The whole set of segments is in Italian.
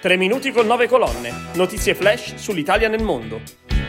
3 minuti con 9 colonne. Notizie flash sull'Italia nel mondo.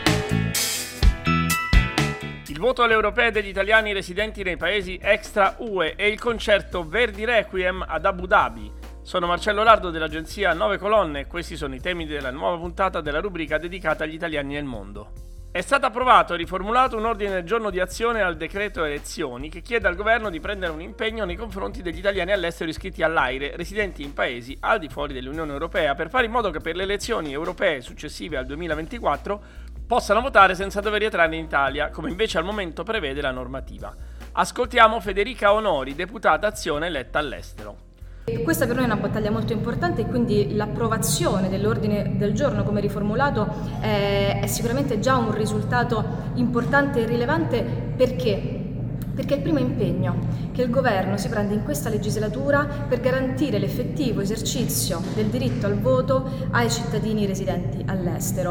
Il voto alle europee degli italiani residenti nei paesi extra UE e il concerto Verdi Requiem ad Abu Dhabi. Sono Marcello Lardo dell'agenzia 9 colonne e questi sono i temi della nuova puntata della rubrica dedicata agli italiani nel mondo. È stato approvato e riformulato un ordine del giorno di azione al decreto elezioni che chiede al governo di prendere un impegno nei confronti degli italiani all'estero iscritti all'AIRE, residenti in paesi al di fuori dell'Unione Europea, per fare in modo che per le elezioni europee successive al 2024 possano votare senza dover rientrare in Italia, come invece al momento prevede la normativa. Ascoltiamo Federica Onori, deputata Azione eletta all'estero. Questa per noi è una battaglia molto importante e quindi l'approvazione dell'ordine del giorno come riformulato è sicuramente già un risultato importante e rilevante perché è il primo impegno che il governo si prende in questa legislatura per garantire l'effettivo esercizio del diritto al voto ai cittadini residenti all'estero.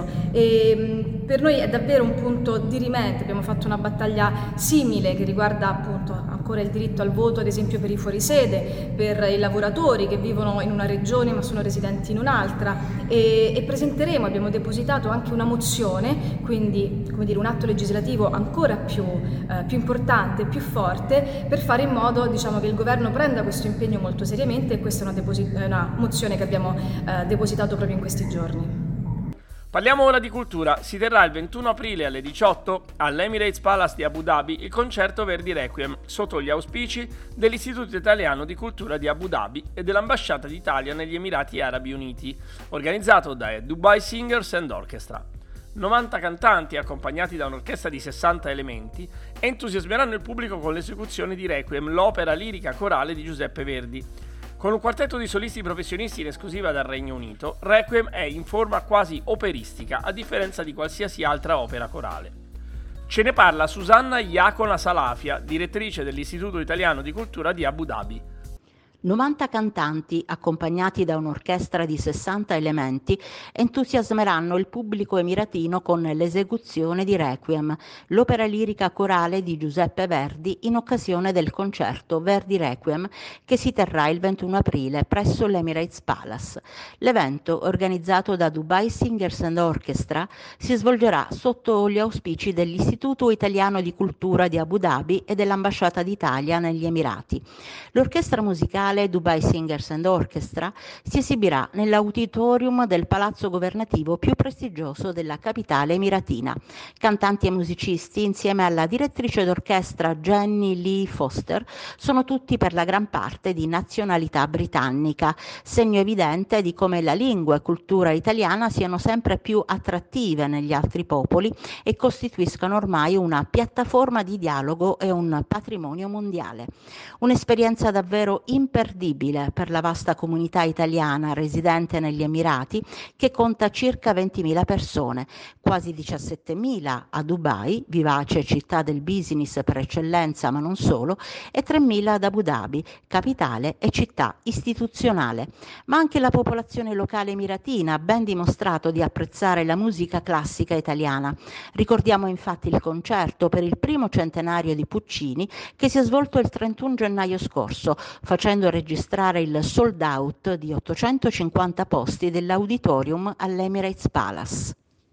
E per noi è davvero un punto di rimente. Abbiamo fatto una battaglia simile che riguarda appunto ancora il diritto al voto, ad esempio per i fuorisede, per i lavoratori che vivono in una regione ma sono residenti in un'altra e presenteremo, abbiamo depositato anche una mozione, quindi come dire un atto legislativo ancora più importante, più forte, per fare in modo che il governo prenda questo impegno molto seriamente e questa è una mozione che abbiamo depositato proprio in questi giorni. Parliamo ora di cultura. Si terrà il 21 aprile alle 18 all'Emirates Palace di Abu Dhabi il concerto Verdi Requiem sotto gli auspici dell'Istituto Italiano di Cultura di Abu Dhabi e dell'Ambasciata d'Italia negli Emirati Arabi Uniti, organizzato da Dubai Singers and Orchestra. 90 cantanti accompagnati da un'orchestra di 60 elementi entusiasmeranno il pubblico con l'esecuzione di Requiem, l'opera lirica corale di Giuseppe Verdi. Con un quartetto di solisti professionisti in esclusiva dal Regno Unito, Requiem è in forma quasi operistica, a differenza di qualsiasi altra opera corale. Ce ne parla Susanna Iacona Salafia, direttrice dell'Istituto Italiano di Cultura di Abu Dhabi. 90 cantanti, accompagnati da un'orchestra di 60 elementi, entusiasmeranno il pubblico emiratino con l'esecuzione di Requiem, l'opera lirica corale di Giuseppe Verdi in occasione del concerto Verdi Requiem che si terrà il 21 aprile presso l'Emirates Palace. L'evento, organizzato da Dubai Singers and Orchestra, si svolgerà sotto gli auspici dell'Istituto Italiano di Cultura di Abu Dhabi e dell'Ambasciata d'Italia negli Emirati. L'orchestra musicale Dubai Singers and Orchestra si esibirà nell'auditorium del palazzo governativo più prestigioso della capitale emiratina. Cantanti e musicisti, insieme alla direttrice d'orchestra Jenny Lee Foster, sono tutti per la gran parte di nazionalità britannica, segno evidente di come la lingua e cultura italiana siano sempre più attrattive negli altri popoli e costituiscano ormai una piattaforma di dialogo e un patrimonio mondiale. Un'esperienza davvero imperdibile per la vasta comunità italiana residente negli Emirati, che conta circa 20.000 persone, quasi 17.000 a Dubai, vivace città del business per eccellenza ma non solo, e 3.000 ad Abu Dhabi, capitale e città istituzionale. Ma anche la popolazione locale emiratina ha ben dimostrato di apprezzare la musica classica italiana. Ricordiamo infatti il concerto per il primo centenario di Puccini che si è svolto il 31 gennaio scorso, facendo registrare il sold out di 850 posti dell'auditorium all'Emirates Palace.